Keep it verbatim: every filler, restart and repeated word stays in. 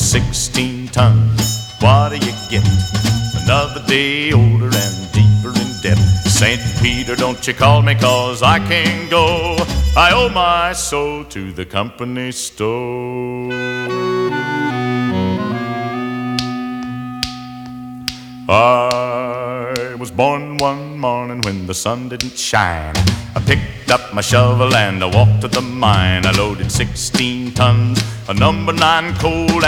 sixteen tons. What do you get? Another day older and deeper in debt. Saint Peter, don't you call me, 'cause I can't go. I owe my soul to the company store. I was born one morning when the sun didn't shine. I picked up my shovel and I walked to the mine. I loaded sixteen tons of number nine coal